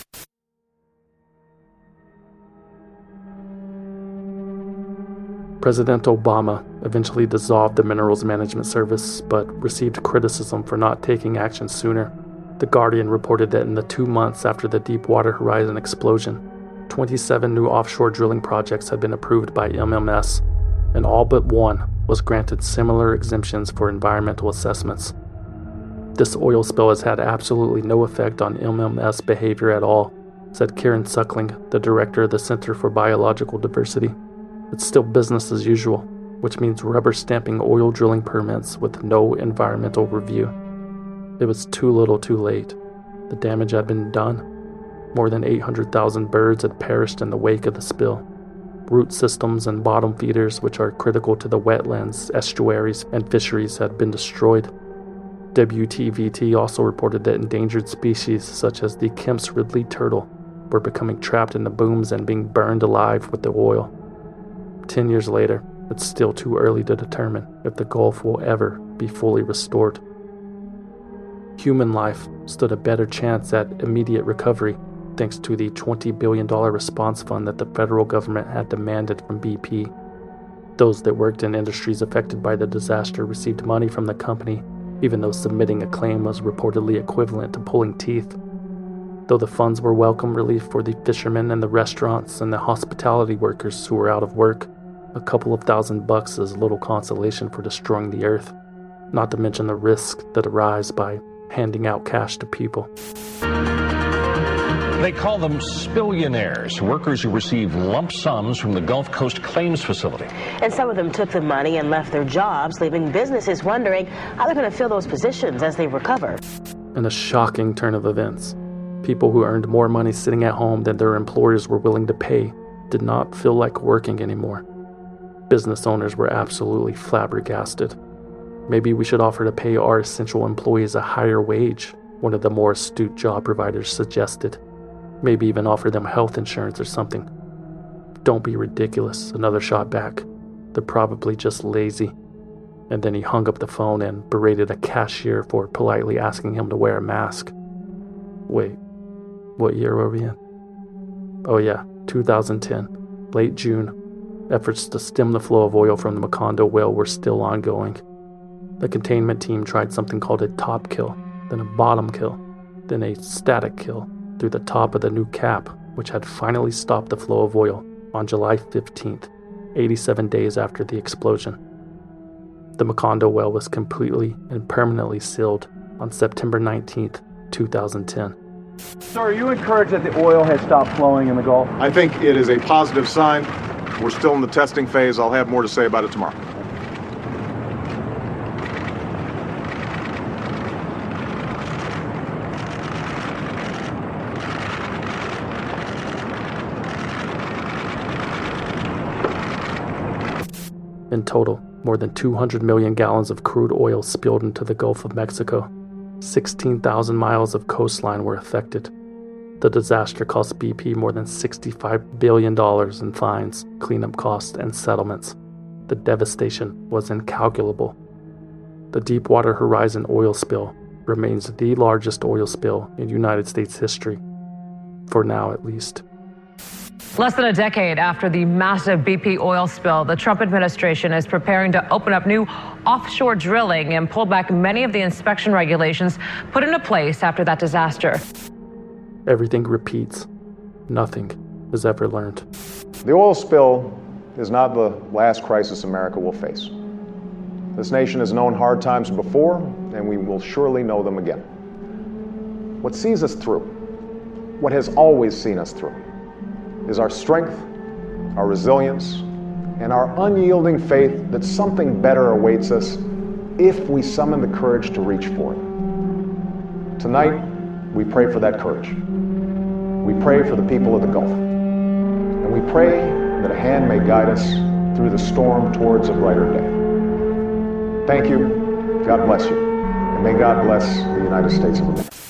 President Obama eventually dissolved the Minerals Management Service, but received criticism for not taking action sooner. The Guardian reported that in the two months after the Deepwater Horizon explosion, twenty-seven new offshore drilling projects had been approved by M M S, and all but one was granted similar exemptions for environmental assessments. This oil spill has had absolutely no effect on M M S behavior at all, said Karen Suckling, the director of the Center for Biological Diversity. It's still business as usual, which means rubber stamping oil drilling permits with no environmental review. It was too little too late. The damage had been done. More than eight hundred thousand birds had perished in the wake of the spill. Root systems and bottom feeders, which are critical to the wetlands, estuaries, and fisheries, had been destroyed. W T V T also reported that endangered species such as the Kemp's Ridley turtle were becoming trapped in the booms and being burned alive with the oil. Ten years later, It's still too early to determine if the Gulf will ever be fully restored. Human life stood a better chance at immediate recovery thanks to the twenty billion dollars response fund that the federal government had demanded from B P. Those that worked in industries affected by the disaster received money from the company, even though submitting a claim was reportedly equivalent to pulling teeth. Though the funds were welcome relief for the fishermen and the restaurants and the hospitality workers who were out of work, a couple of thousand bucks is little consolation for destroying the earth, not to mention the risk that arise by handing out cash to people. They call them spillionaires, workers who receive lump sums from the Gulf Coast Claims Facility. And some of them took the money and left their jobs, leaving businesses wondering how they're going to fill those positions as they recover. In a shocking turn of events, people who earned more money sitting at home than their employers were willing to pay did not feel like working anymore. Business owners were absolutely flabbergasted. Maybe we should offer to pay our essential employees a higher wage, one of the more astute job providers suggested. Maybe even offer them health insurance or something. Don't be ridiculous, another shot back. They're probably just lazy. And then he hung up the phone and berated a cashier for politely asking him to wear a mask. Wait, what year were we in? Oh yeah, two thousand ten, late June. Efforts to stem the flow of oil from the Macondo well were still ongoing. The containment team tried something called a top kill, then a bottom kill, then a static kill through the top of the new cap, which had finally stopped the flow of oil on July fifteenth, eighty-seven days after the explosion. The Macondo well was completely and permanently sealed on September nineteenth, two thousand ten. So are you encouraged that the oil has stopped flowing in the Gulf? I think it is a positive sign. We're still in the testing phase. I'll have more to say about it tomorrow. In total, more than two hundred million gallons of crude oil spilled into the Gulf of Mexico. sixteen thousand miles of coastline were affected. The disaster cost B P more than sixty-five billion dollars in fines, cleanup costs, and settlements. The devastation was incalculable. The Deepwater Horizon oil spill remains the largest oil spill in United States history. For now, at least. Less than a decade after the massive B P oil spill, the Trump administration is preparing to open up new offshore drilling and pull back many of the inspection regulations put into place after that disaster. Everything repeats. Nothing is ever learned. The oil spill is not the last crisis America will face. This nation has known hard times before, and we will surely know them again. What sees us through, what has always seen us through, is our strength, our resilience, and our unyielding faith that something better awaits us if we summon the courage to reach for it. Tonight, we pray for that courage. We pray for the people of the Gulf. And we pray that a hand may guide us through the storm towards a brighter day. Thank you. God bless you. And may God bless the United States of America.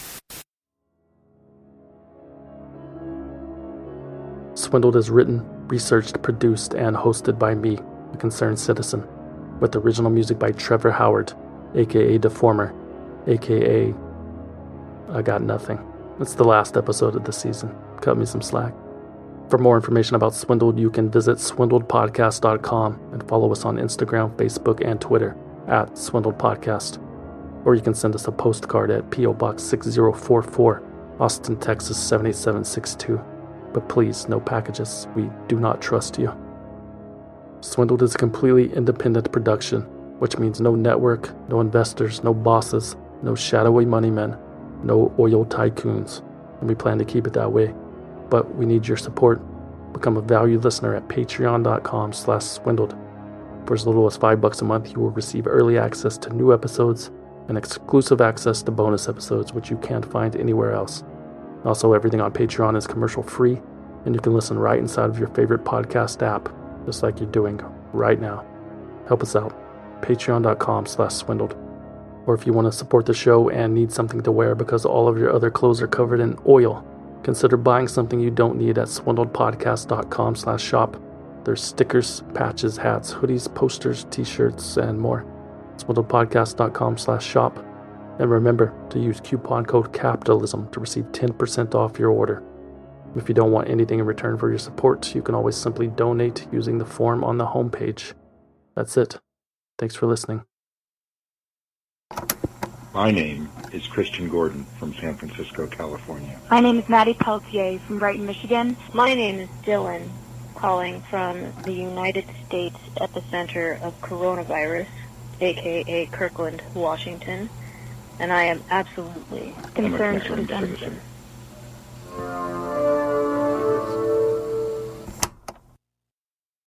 Swindled is written, researched, produced, and hosted by me, a concerned citizen, with original music by Trevor Howard, aka Deformer, aka I Got Nothing. It's the last episode of the season. Cut me some slack. For more information about Swindled, you can visit swindled podcast dot com and follow us on Instagram, Facebook, and Twitter at Swindled Podcast. Or you can send us a postcard at P O Box six zero four four, Austin, Texas seven eight seven six two. But please, no packages. We do not trust you. Swindled is a completely independent production, which means no network, no investors, no bosses, no shadowy money men, no oil tycoons, and we plan to keep it that way. But we need your support. Become a valued listener at patreon dot com slash swindled. For as little as five bucks a month, you will receive early access to new episodes and exclusive access to bonus episodes, which you can't find anywhere else. Also, everything on Patreon is commercial free, and you can listen right inside of your favorite podcast app, just like you're doing right now. Help us out. patreon dot com slash swindled. Or if you want to support the show and need something to wear because all of your other clothes are covered in oil, consider buying something you don't need at swindled podcast dot com slash shop. There's stickers, patches, hats, hoodies, posters, t-shirts, and more. SpindlePodcast.com slash shop. And remember to use coupon code CAPITALISM to receive ten percent off your order. If you don't want anything in return for your support, you can always simply donate using the form on the homepage. That's it. Thanks for listening. My name is Christian Gordon from San Francisco, California. My name is Maddie Peltier from Brighton, Michigan. My name is Dylan, calling from the United States epicenter of coronavirus, aka Kirkland, Washington, and I am absolutely concerned for the citizen.